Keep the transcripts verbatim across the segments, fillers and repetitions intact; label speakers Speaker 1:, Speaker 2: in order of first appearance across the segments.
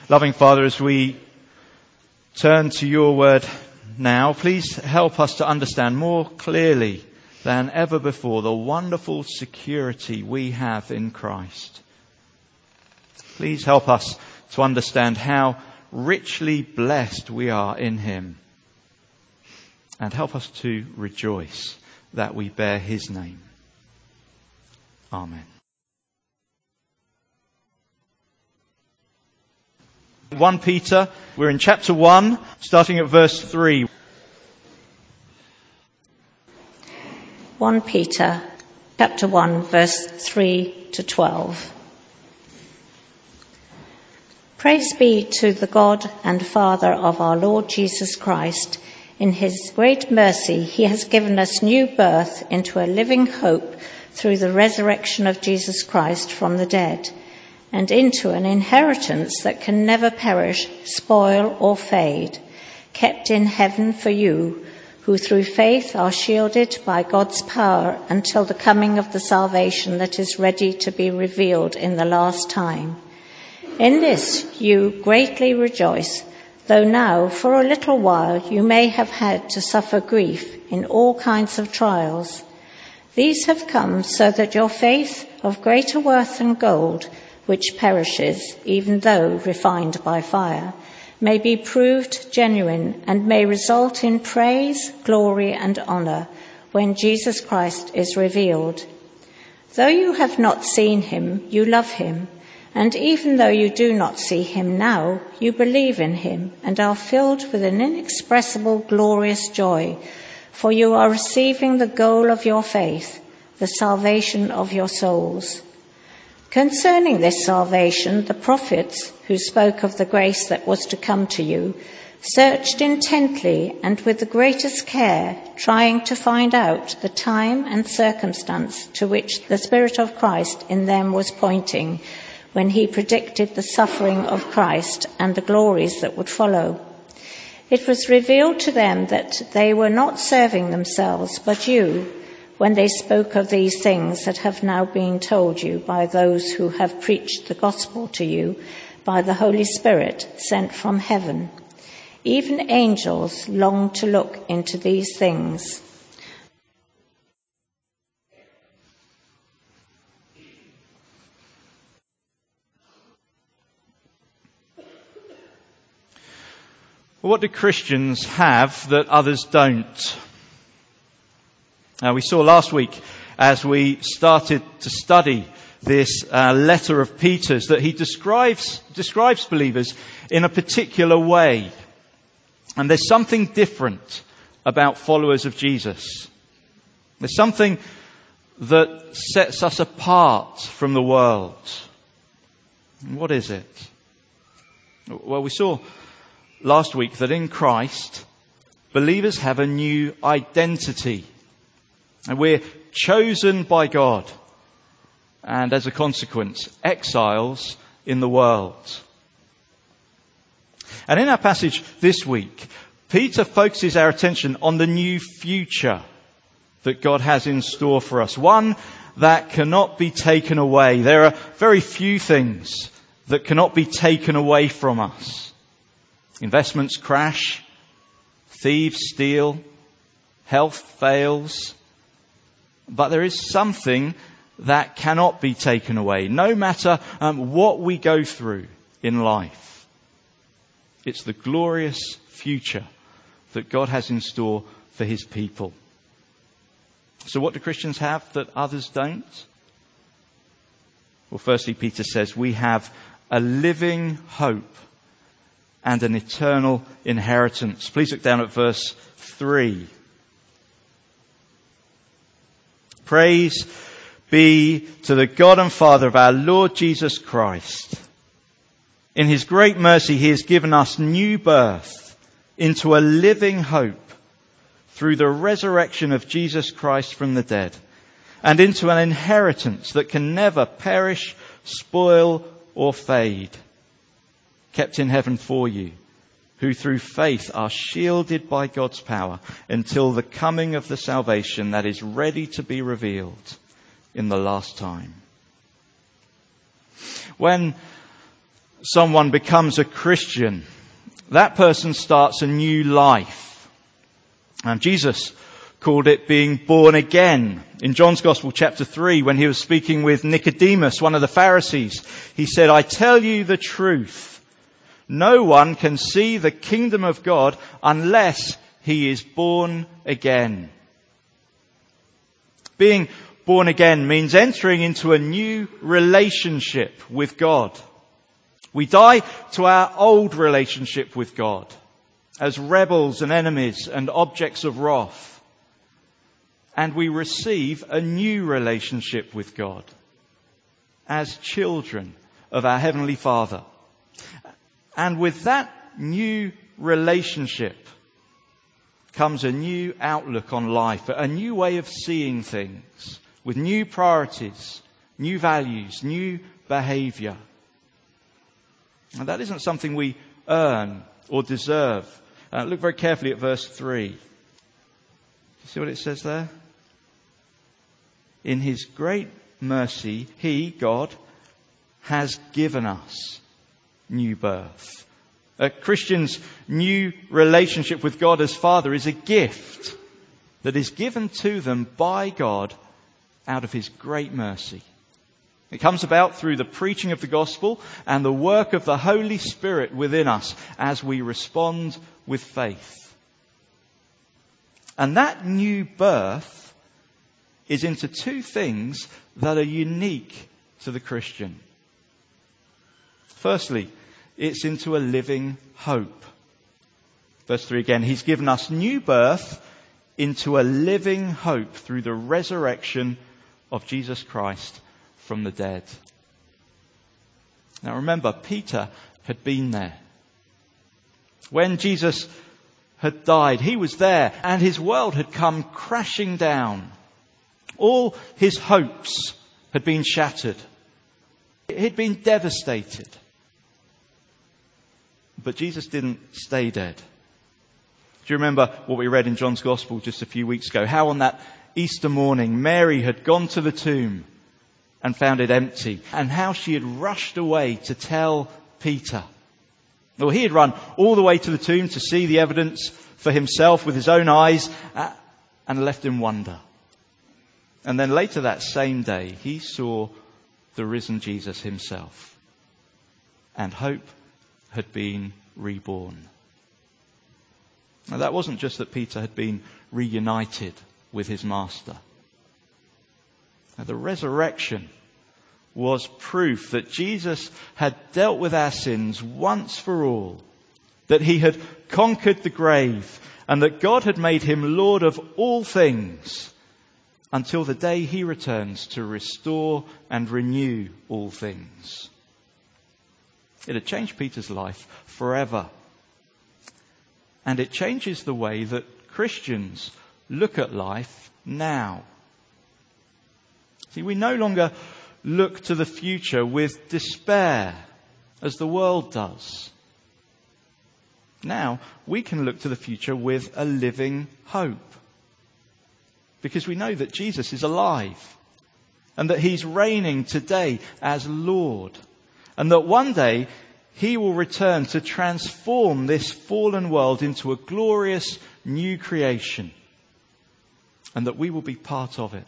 Speaker 1: Loving Father, as we turn to your word now, please help us to understand more clearly than ever before the wonderful security we have in Christ. Please help us to understand how richly blessed we are in him, and help us to rejoice that we bear his name. Amen. First Peter, we're in chapter one, starting at verse three.
Speaker 2: First Peter, chapter one, verse three to twelve. Praise be to the God and Father of our Lord Jesus Christ. In his great mercy, he has given us new birth into a living hope through the resurrection of Jesus Christ from the dead, and into an inheritance that can never perish, spoil, or fade, kept in heaven for you, who through faith are shielded by God's power until the coming of the salvation that is ready to be revealed in the last time. In this you greatly rejoice, though now for a little while you may have had to suffer grief in all kinds of trials. These have come so that your faith, of greater worth than gold, which perishes, even though refined by fire, may be proved genuine and may result in praise, glory, and honour when Jesus Christ is revealed. Though you have not seen him, you love him, and even though you do not see him now, you believe in him and are filled with an inexpressible, glorious joy, for you are receiving the goal of your faith, the salvation of your souls. Concerning this salvation, the prophets, who spoke of the grace that was to come to you, searched intently and with the greatest care, trying to find out the time and circumstance to which the Spirit of Christ in them was pointing, when he predicted the suffering of Christ and the glories that would follow. It was revealed to them that they were not serving themselves, but you, when they spoke of these things that have now been told you by those who have preached the gospel to you by the Holy Spirit sent from heaven. Even angels long to look into these things.
Speaker 1: What do Christians have that others don't? Uh, we saw last week, as we started to study this uh, letter of Peter's, that he describes describes believers in a particular way. And there's something different about followers of Jesus. There's something that sets us apart from the world. And what is it? Well, we saw last week that in Christ, believers have a new identity. And we're chosen by God. And as a consequence, exiles in the world. And in our passage this week, Peter focuses our attention on the new future that God has in store for us. One that cannot be taken away. There are very few things that cannot be taken away from us. Investments crash, thieves steal, health fails. But there is something that cannot be taken away, no matter um, what we go through in life. It's the glorious future that God has in store for his people. So what do Christians have that others don't? Well, firstly, Peter says we have a living hope and an eternal inheritance. Please look down at verse three. Praise be to the God and Father of our Lord Jesus Christ. In his great mercy, he has given us new birth into a living hope through the resurrection of Jesus Christ from the dead, and into an inheritance that can never perish, spoil, or fade, kept in heaven for you, who through faith are shielded by God's power until the coming of the salvation that is ready to be revealed in the last time. When someone becomes a Christian, that person starts a new life. And Jesus called it being born again. In John's Gospel, chapter three, when he was speaking with Nicodemus, one of the Pharisees, he said, "I tell you the truth. No one can see the kingdom of God unless he is born again." Being born again means entering into a new relationship with God. We die to our old relationship with God as rebels and enemies and objects of wrath. And we receive a new relationship with God as children of our Heavenly Father. And with that new relationship comes a new outlook on life, a new way of seeing things, with new priorities, new values, new behaviour. And that isn't something we earn or deserve. Uh, look very carefully at verse three. See what it says there? In his great mercy, he, God, has given us new birth. A Christian's new relationship with God as Father is a gift that is given to them by God out of his great mercy. It comes about through the preaching of the gospel and the work of the Holy Spirit within us as we respond with faith. And that new birth is into two things that are unique to the Christian. Firstly, it's into a living hope. Verse three again, he's given us new birth into a living hope through the resurrection of Jesus Christ from the dead. Now remember, Peter had been there. When Jesus had died, he was there and his world had come crashing down. All his hopes had been shattered. He'd been devastated. But Jesus didn't stay dead. Do you remember what we read in John's Gospel just a few weeks ago? How on that Easter morning, Mary had gone to the tomb and found it empty. And how she had rushed away to tell Peter. Well, he had run all the way to the tomb to see the evidence for himself with his own eyes and left in wonder. And then later that same day, he saw the risen Jesus himself. And hope had been reborn. Now that wasn't just that Peter had been reunited with his master. Now, the resurrection was proof that Jesus had dealt with our sins once for all, that he had conquered the grave, and that God had made him Lord of all things until the day he returns to restore and renew all things. It had changed Peter's life forever. And it changes the way that Christians look at life now. See, we no longer look to the future with despair as the world does. Now, we can look to the future with a living hope. Because we know that Jesus is alive and that he's reigning today as Lord. And that one day he will return to transform this fallen world into a glorious new creation. And that we will be part of it.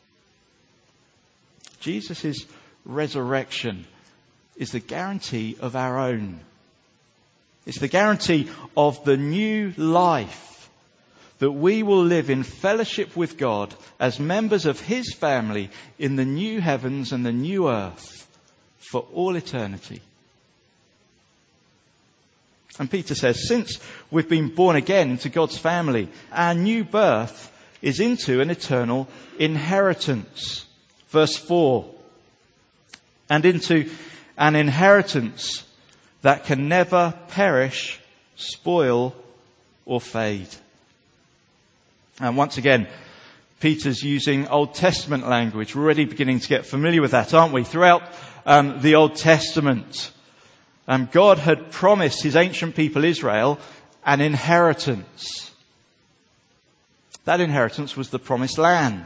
Speaker 1: Jesus' resurrection is the guarantee of our own. It's the guarantee of the new life that we will live in fellowship with God as members of his family in the new heavens and the new earth for all eternity. And Peter says, since we've been born again into God's family, our new birth is into an eternal inheritance. Verse four, and into an inheritance that can never perish, spoil, or fade. And once again, Peter's using Old Testament language. We're already beginning to get familiar with that, aren't we? Throughout um, the Old Testament, um, God had promised his ancient people Israel an inheritance. That inheritance was the promised land.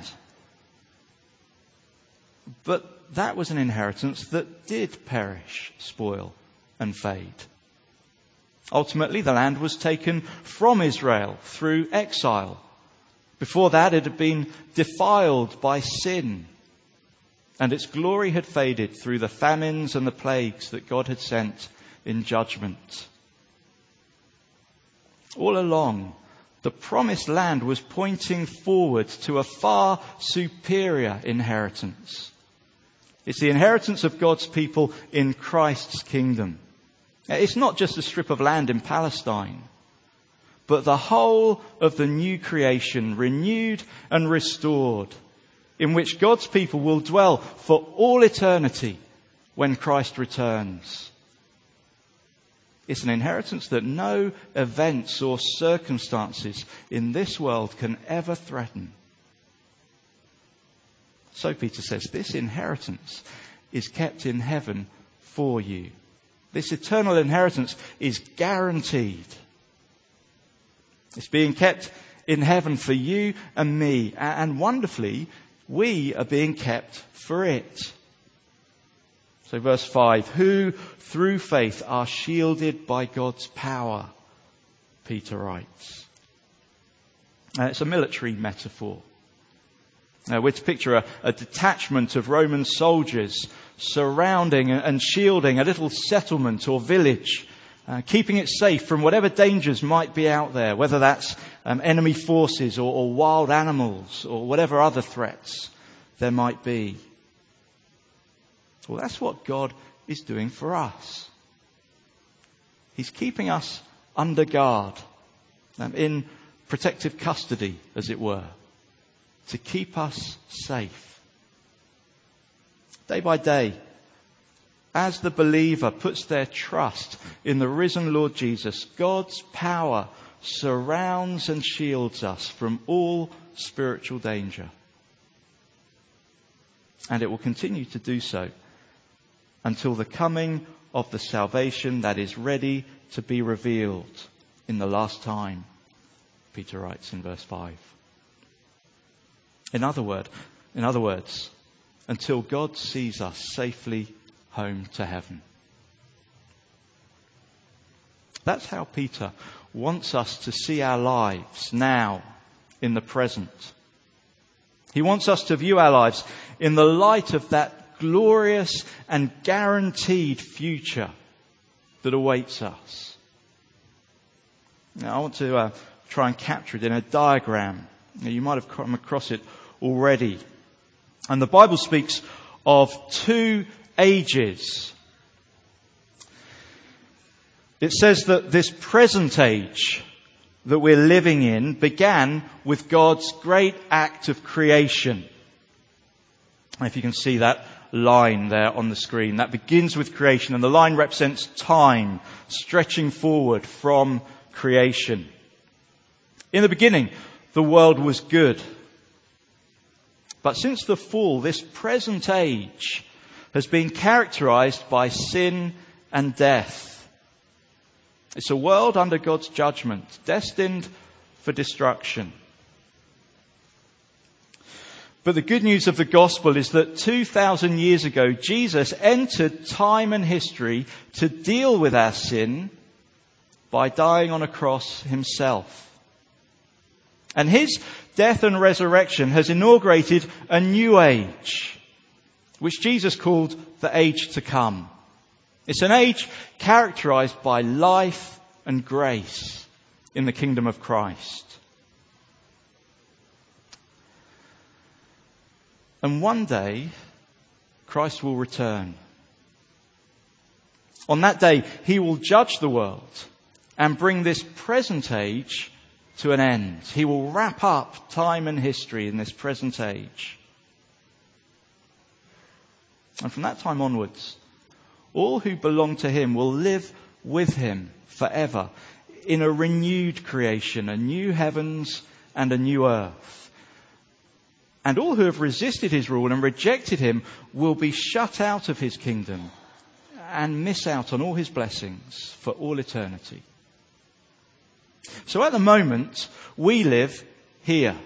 Speaker 1: But that was an inheritance that did perish, spoil, and fade. Ultimately, the land was taken from Israel through exile. Before that, it had been defiled by sin, and its glory had faded through the famines and the plagues that God had sent in judgment. All along, the promised land was pointing forward to a far superior inheritance. It's the inheritance of God's people in Christ's kingdom. It's not just a strip of land in Palestine, but the whole of the new creation, renewed and restored, in which God's people will dwell for all eternity when Christ returns. It's an inheritance that no events or circumstances in this world can ever threaten. So Peter says, this inheritance is kept in heaven for you. This eternal inheritance is guaranteed. It's being kept in heaven for you and me. And wonderfully, we are being kept for it. So verse five, who through faith are shielded by God's power, Peter writes. Now, it's a military metaphor. Now, we're to picture a, a detachment of Roman soldiers surrounding and shielding a little settlement or village, uh, keeping it safe from whatever dangers might be out there, whether that's um, enemy forces or, or wild animals or whatever other threats there might be. Well, that's what God is doing for us. He's keeping us under guard, um, in protective custody, as it were, to keep us safe. Day by day, as the believer puts their trust in the risen Lord Jesus, God's power surrounds and shields us from all spiritual danger. And it will continue to do so until the coming of the salvation that is ready to be revealed in the last time, Peter writes in verse five. In other word, in other words, until God sees us safely home to heaven. That's how Peter wants us to see our lives now, in the present. He wants us to view our lives in the light of that glorious and guaranteed future that awaits us. Now, I want to uh, try and capture it in a diagram. Now, you might have come across it already. And the Bible speaks of two ages. It says that this present age that we're living in began with God's great act of creation. If you can see that line there on the screen, that begins with creation, and the line represents time stretching forward from creation. In the beginning, the world was good. But since the fall, this present age has been characterized by sin and death. It's a world under God's judgment, destined for destruction. But the good news of the gospel is that two thousand years ago, Jesus entered time and history to deal with our sin by dying on a cross himself. And his death and resurrection has inaugurated a new age, which Jesus called the age to come. It's an age characterized by life and grace in the kingdom of Christ. And one day, Christ will return. On that day, he will judge the world and bring this present age to an end. He will wrap up time and history in this present age. And from that time onwards, all who belong to him will live with him forever in a renewed creation, a new heavens and a new earth. And all who have resisted his rule and rejected him will be shut out of his kingdom and miss out on all his blessings for all eternity. So at the moment, we live here,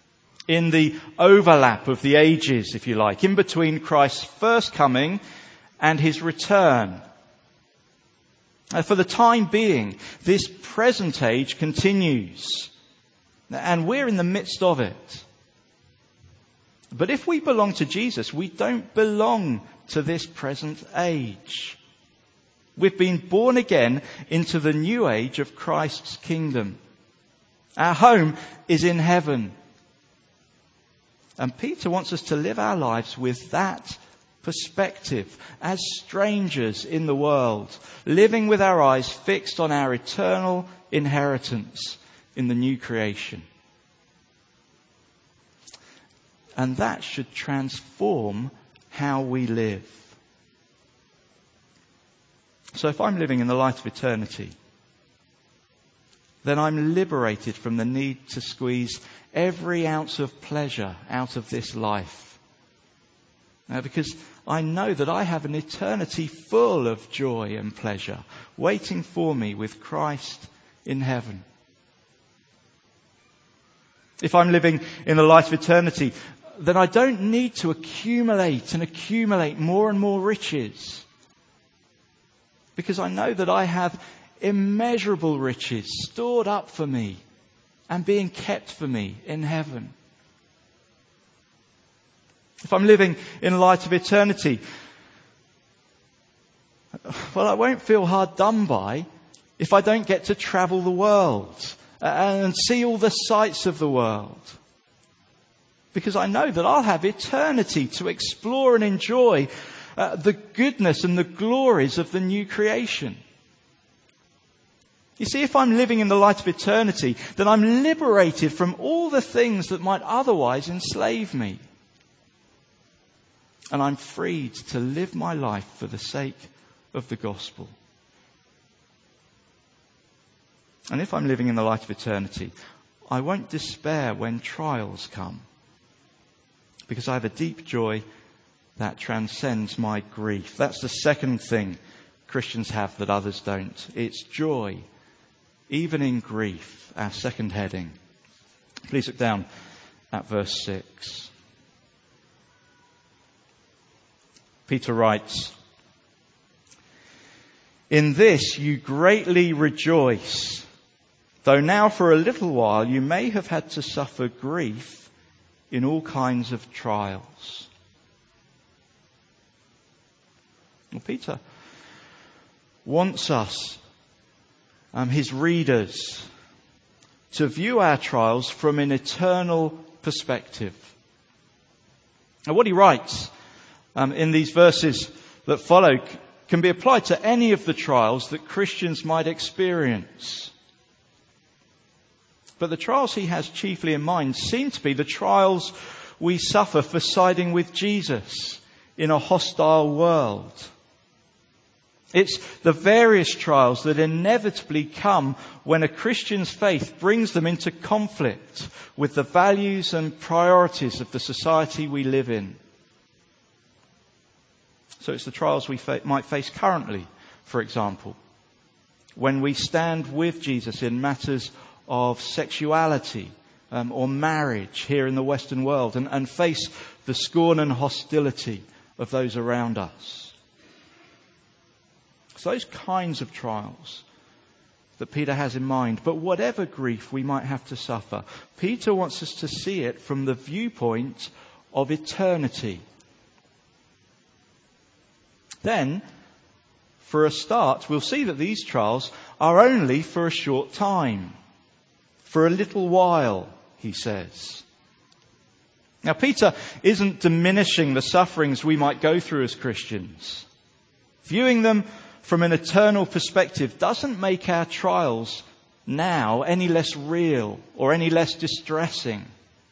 Speaker 1: in the overlap of the ages, if you like, in between Christ's first coming and his return. Uh, for the time being, this present age continues, and we're in the midst of it. But if we belong to Jesus, we don't belong to this present age. We've been born again into the new age of Christ's kingdom. Our home is in heaven. And Peter wants us to live our lives with that perspective, as strangers in the world, living with our eyes fixed on our eternal inheritance in the new creation. And that should transform how we live. So if I'm living in the light of eternity, then I'm liberated from the need to squeeze every ounce of pleasure out of this life. Now, because I know that I have an eternity full of joy and pleasure waiting for me with Christ in heaven. If I'm living in the light of eternity, then I don't need to accumulate and accumulate more and more riches. Because I know that I have immeasurable riches stored up for me and being kept for me in heaven. If I'm living in light of eternity, well, I won't feel hard done by if I don't get to travel the world and see all the sights of the world. Because I know that I'll have eternity to explore and enjoy uh, the goodness and the glories of the new creation. You see, if I'm living in the light of eternity, then I'm liberated from all the things that might otherwise enslave me. And I'm freed to live my life for the sake of the gospel. And if I'm living in the light of eternity, I won't despair when trials come. Because I have a deep joy that transcends my grief. That's the second thing Christians have that others don't. It's joy, even in grief, our second heading. Please look down at verse six. Peter writes, "In this you greatly rejoice, though now for a little while you may have had to suffer grief in all kinds of trials." Well, Peter wants us, um, his readers, to view our trials from an eternal perspective. Now, what he writes um, in these verses that follow c- can be applied to any of the trials that Christians might experience. But the trials he has chiefly in mind seem to be the trials we suffer for siding with Jesus in a hostile world. It's the various trials that inevitably come when a Christian's faith brings them into conflict with the values and priorities of the society we live in. So it's the trials we fa- might face currently, for example, when we stand with Jesus in matters of sexuality um, or marriage here in the Western world and, and face the scorn and hostility of those around us. So those kinds of trials that Peter has in mind. But whatever grief we might have to suffer, Peter wants us to see it from the viewpoint of eternity. Then, for a start, we'll see that these trials are only for a short time. For a little while, he says. Now, Peter isn't diminishing the sufferings we might go through as Christians. Viewing them from an eternal perspective doesn't make our trials now any less real or any less distressing.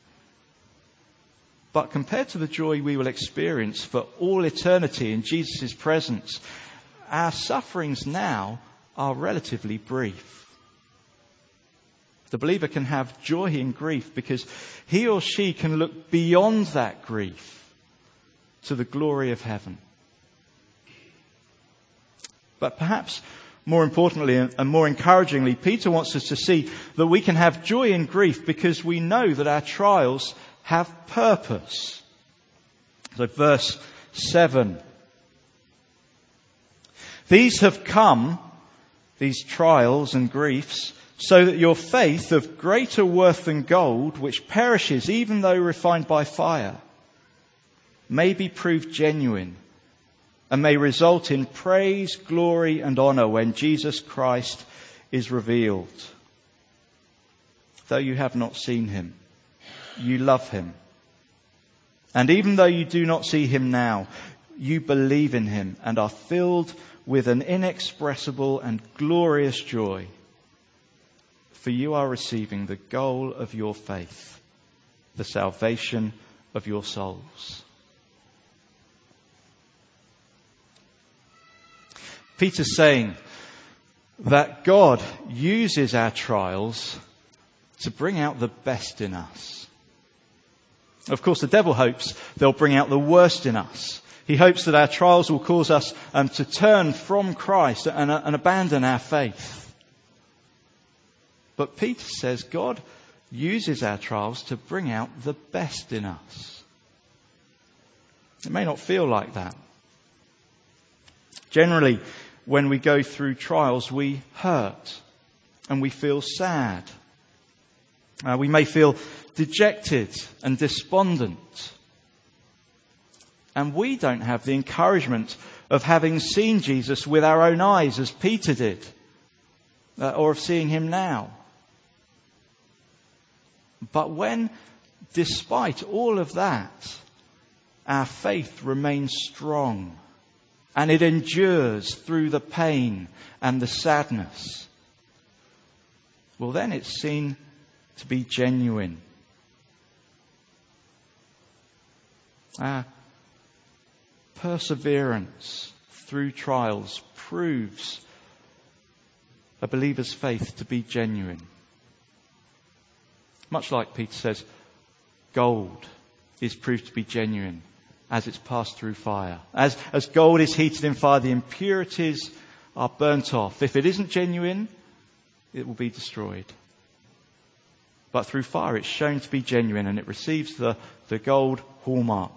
Speaker 1: But compared to the joy we will experience for all eternity in Jesus' presence, our sufferings now are relatively brief. The believer can have joy in grief because he or she can look beyond that grief to the glory of heaven. But perhaps more importantly and more encouragingly, Peter wants us to see that we can have joy in grief because we know that our trials have purpose. So verse seven. These have come, these trials and griefs, so that your faith, of greater worth than gold, which perishes even though refined by fire, may be proved genuine and may result in praise, glory and honour when Jesus Christ is revealed. Though you have not seen him, you love him. And even though you do not see him now, you believe in him and are filled with an inexpressible and glorious joy. For you are receiving the goal of your faith, the salvation of your souls. Peter's saying that God uses our trials to bring out the best in us. Of course, the devil hopes they'll bring out the worst in us. He hopes that our trials will cause us um, to turn from Christ and, uh, and abandon our faith. But Peter says God uses our trials to bring out the best in us. It may not feel like that. Generally, when we go through trials, we hurt and we feel sad. Uh, we may feel dejected and despondent. And we don't have the encouragement of having seen Jesus with our own eyes as Peter did, uh, or of seeing him now. But when, despite all of that, our faith remains strong and it endures through the pain and the sadness, well, then it's seen to be genuine. Our perseverance through trials proves a believer's faith to be genuine. Much like Peter says, gold is proved to be genuine as it's passed through fire. As, as gold is heated in fire, the impurities are burnt off. If it isn't genuine, it will be destroyed. But through fire, it's shown to be genuine and it receives the, the gold hallmark.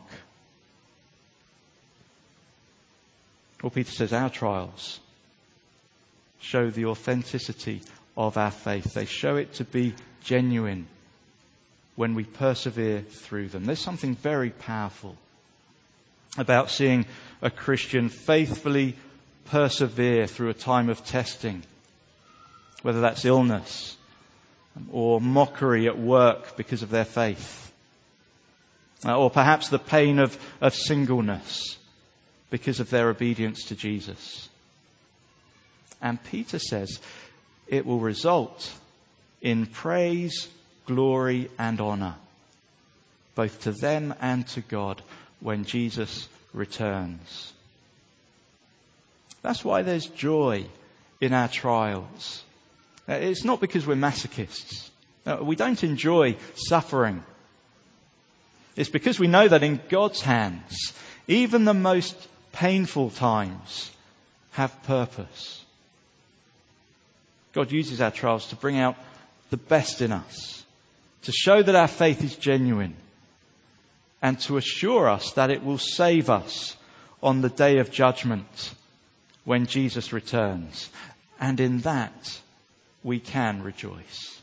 Speaker 1: Well, Peter says our trials show the authenticity of our faith. They show it to be genuine when we persevere through them. There's something very powerful about seeing a Christian faithfully persevere through a time of testing, whether that's illness or mockery at work because of their faith, or perhaps the pain of, of singleness because of their obedience to Jesus. And Peter says it will result in praise, glory and honour, both to them and to God when Jesus returns. That's why there's joy in our trials. It's not because we're masochists. We don't enjoy suffering. It's because we know that in God's hands, even the most painful times have purpose. God uses our trials to bring out the best in us, to show that our faith is genuine, and to assure us that it will save us on the day of judgment when Jesus returns. And in that, we can rejoice.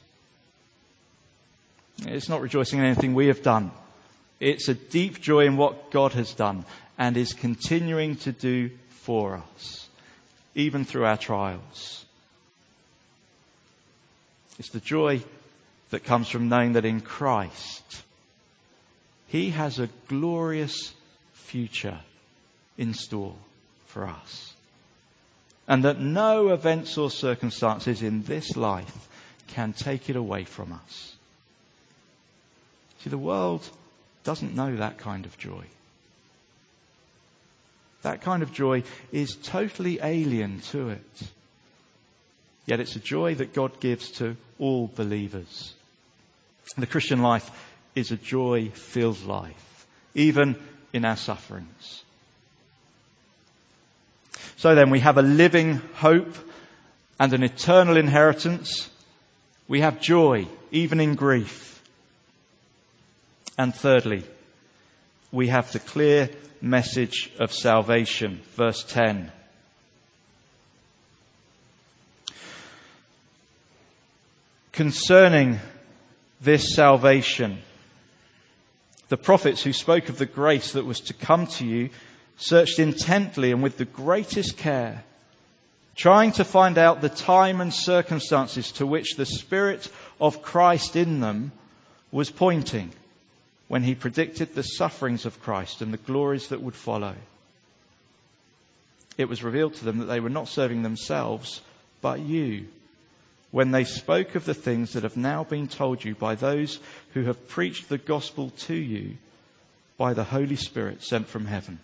Speaker 1: It's not rejoicing in anything we have done. It's a deep joy in what God has done and is continuing to do for us, even through our trials. It's the joy that comes from knowing that in Christ, He has a glorious future in store for us. And that no events or circumstances in this life can take it away from us. See, the world doesn't know that kind of joy. That kind of joy is totally alien to it. Yet it's a joy that God gives to all believers. The Christian life is a joy-filled life, even in our sufferings. So then we have a living hope and an eternal inheritance. We have joy, even in grief. And thirdly, we have the clear message of salvation. Verse ten. concerning this salvation. The prophets who spoke of the grace that was to come to you searched intently and with the greatest care, trying to find out the time and circumstances to which the Spirit of Christ in them was pointing when he predicted the sufferings of Christ and the glories that would follow. It was revealed to them that they were not serving themselves, but you, when they spoke of the things that have now been told you by those who have preached the gospel to you by the Holy Spirit sent from heaven.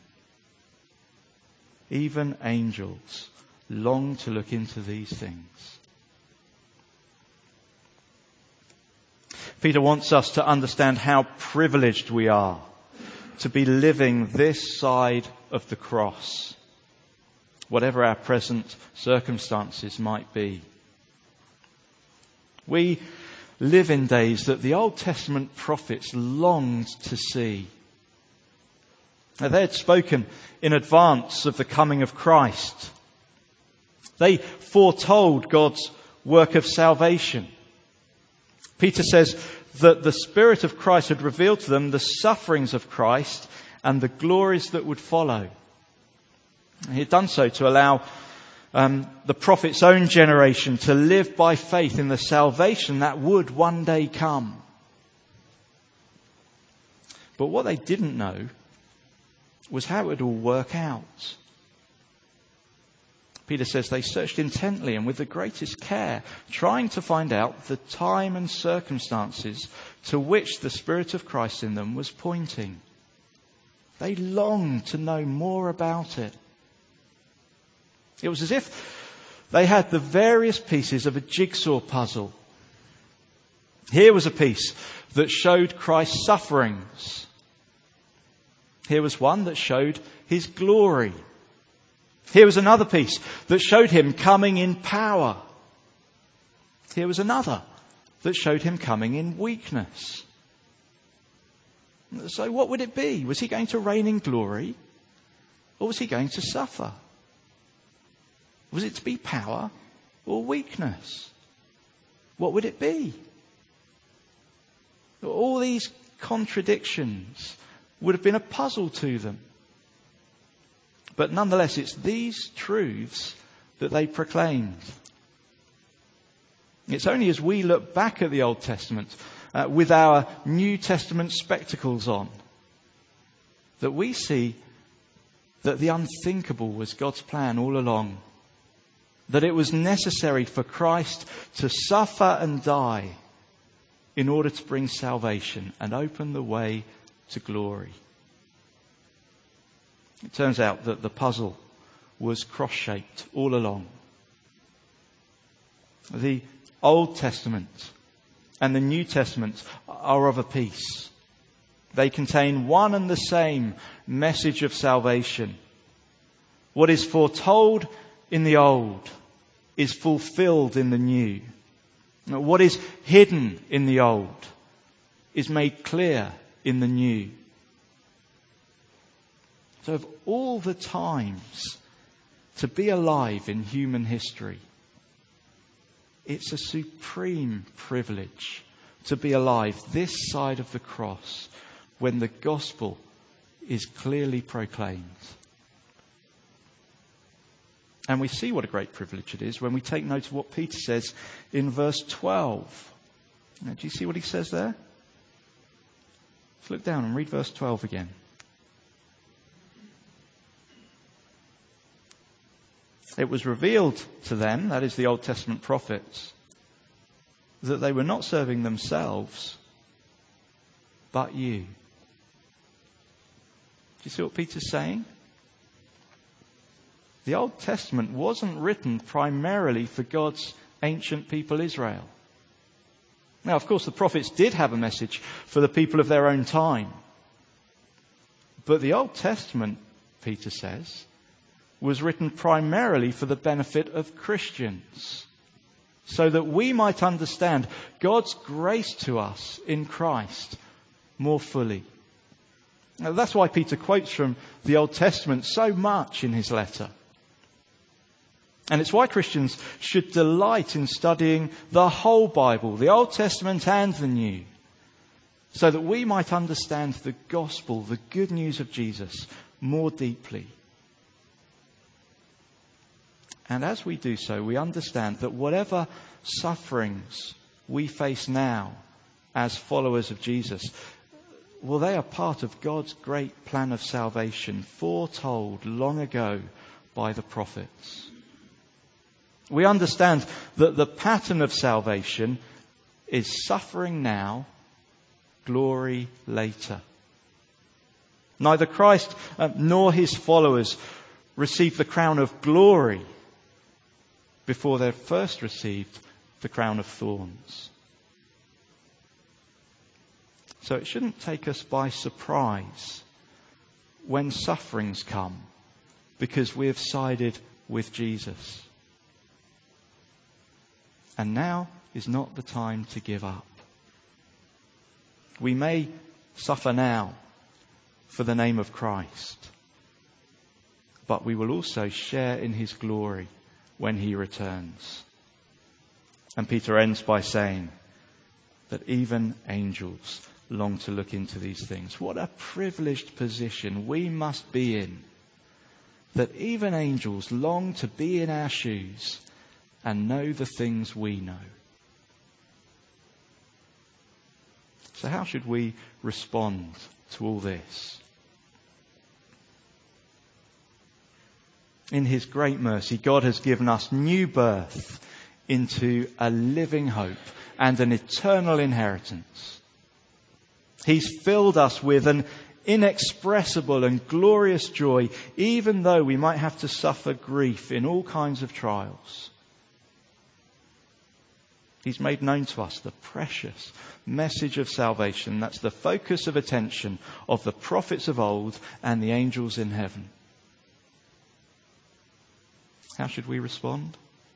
Speaker 1: Even angels long to look into these things. Peter wants us to understand how privileged we are to be living this side of the cross, whatever our present circumstances might be. We live in days that the Old Testament prophets longed to see. Now, they had spoken in advance of the coming of Christ. They foretold God's work of salvation. Peter says that the Spirit of Christ had revealed to them the sufferings of Christ and the glories that would follow. He had done so to allow um, the prophet's own generation to live by faith in the salvation that would one day come. But what they didn't know was how it would all work out. Peter says they searched intently and with the greatest care, trying to find out the time and circumstances to which the Spirit of Christ in them was pointing. They longed to know more about it. It was as if they had the various pieces of a jigsaw puzzle. Here was a piece that showed Christ's sufferings. Here was one that showed his glory. Here was another piece that showed him coming in power. Here was another that showed him coming in weakness. So what would it be? Was he going to reign in glory? Or was he going to suffer? Was it to be power or weakness? What would it be? All these contradictions would have been a puzzle to them. But nonetheless, it's these truths that they proclaimed. It's only as we look back at the Old Testament uh, with our New Testament spectacles on that we see that the unthinkable was God's plan all along. That it was necessary for Christ to suffer and die in order to bring salvation and open the way to glory. It turns out that the puzzle was cross-shaped all along. The Old Testament and the New Testament are of a piece. They contain one and the same message of salvation. What is foretold in the Old is fulfilled in the New. What is hidden in the Old is made clear in the New. So of all the times to be alive in human history, it's a supreme privilege to be alive this side of the cross when the gospel is clearly proclaimed. And we see what a great privilege it is when we take note of what Peter says in verse twelve. Now, do you see what he says there? Let's look down and read verse twelve again. It was revealed to them, that is the Old Testament prophets, that they were not serving themselves, but you. Do you see what Peter's saying? The Old Testament wasn't written primarily for God's ancient people Israel. Now, of course, the prophets did have a message for the people of their own time. But the Old Testament, Peter says, was written primarily for the benefit of Christians, so that we might understand God's grace to us in Christ more fully. Now, that's why Peter quotes from the Old Testament so much in his letter. And it's why Christians should delight in studying the whole Bible, the Old Testament and the New, so that we might understand the gospel, the good news of Jesus, more deeply. And as we do so, we understand that whatever sufferings we face now as followers of Jesus, well, they are part of God's great plan of salvation, foretold long ago by the prophets. We understand that the pattern of salvation is suffering now, glory later. Neither Christ uh, nor his followers received the crown of glory before they first received the crown of thorns. So it shouldn't take us by surprise when sufferings come because we have sided with Jesus. And now is not the time to give up. We may suffer now for the name of Christ, but we will also share in his glory when he returns. And Peter ends by saying that even angels long to look into these things. What a privileged position we must be in, that even angels long to be in our shoes and know the things we know. So how should we respond to all this? In his great mercy, God has given us new birth into a living hope and an eternal inheritance. He's filled us with an inexpressible and glorious joy, even though we might have to suffer grief in all kinds of trials. He's made known to us the precious message of salvation. That's the focus of attention of the prophets of old and the angels in heaven. How should we respond?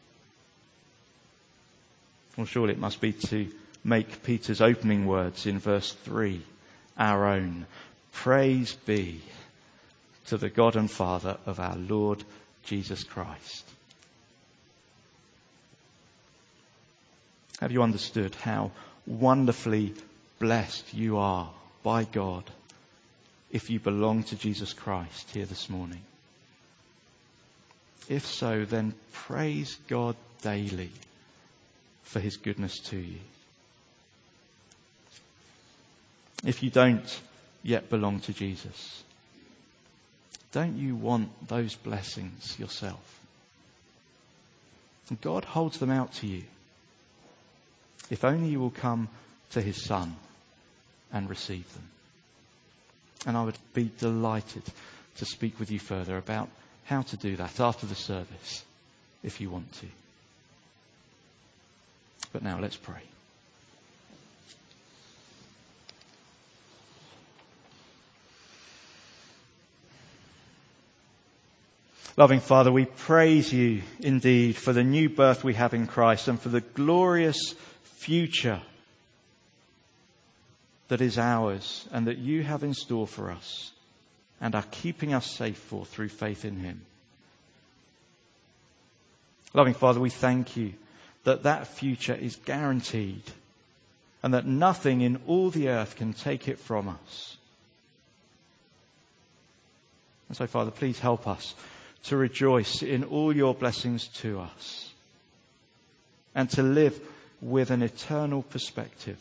Speaker 1: Well, surely it must be to make Peter's opening words in verse three our own. Praise be to the God and Father of our Lord Jesus Christ. Have you understood how wonderfully blessed you are by God if you belong to Jesus Christ here this morning? If so, then praise God daily for his goodness to you. If you don't yet belong to Jesus, don't you want those blessings yourself? And God holds them out to you. If only you will come to his Son and receive them. And I would be delighted to speak with you further about how to do that after the service, if you want to. But now let's pray. Loving Father, we praise you indeed for the new birth we have in Christ and for the glorious future that is ours and that you have in store for us and are keeping us safe for through faith in him. Loving Father, we thank you that that future is guaranteed and that nothing in all the earth can take it from us. And so, Father, please help us to rejoice in all your blessings to us and to live with an eternal perspective,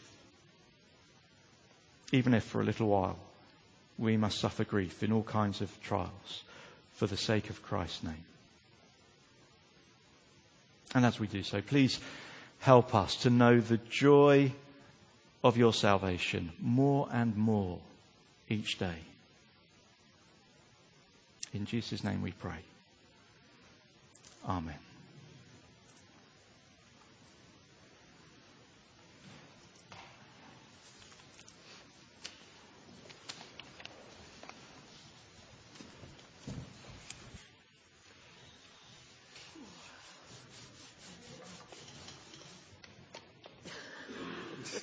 Speaker 1: even if for a little while we must suffer grief in all kinds of trials for the sake of Christ's name. And as we do so, please help us to know the joy of your salvation more and more each day. In Jesus' name we pray. Amen.